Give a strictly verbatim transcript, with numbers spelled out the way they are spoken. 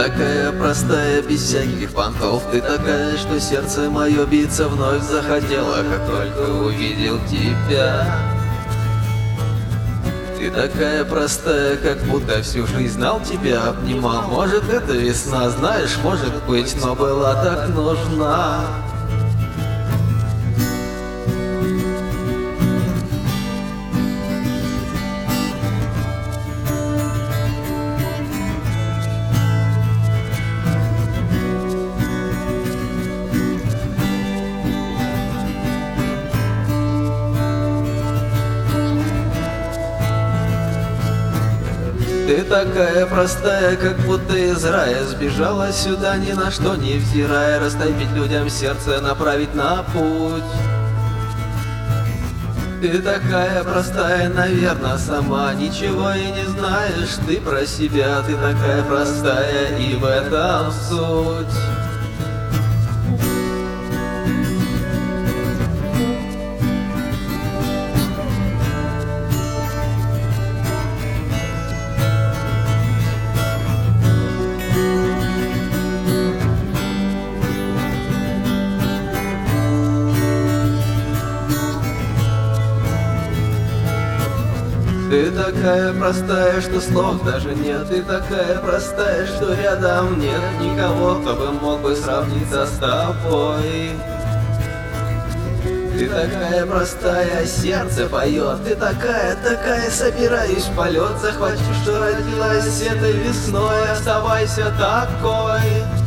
такая простая, без всяких понтов. Ты такая, что сердце мое биться вновь захотело, как только увидел тебя. Ты такая простая, как будто всю жизнь знал тебя, обнимал. Может, это весна, знаешь, может быть, но была так нужна. Ты такая простая, как будто из рая сбежала сюда, ни на что не взирая, растопить людям сердце, направить на путь. Ты такая простая, наверное, сама ничего и не знаешь ты про себя. Ты такая простая, и в этом суть. Ты такая простая, что слов даже нет. Ты такая простая, что рядом нет никого, кто бы мог бы сравниться с тобой. Ты такая простая, сердце поет. Ты такая, такая, собираюсь в полет. Захвачу, что родилась этой весной. Оставайся такой.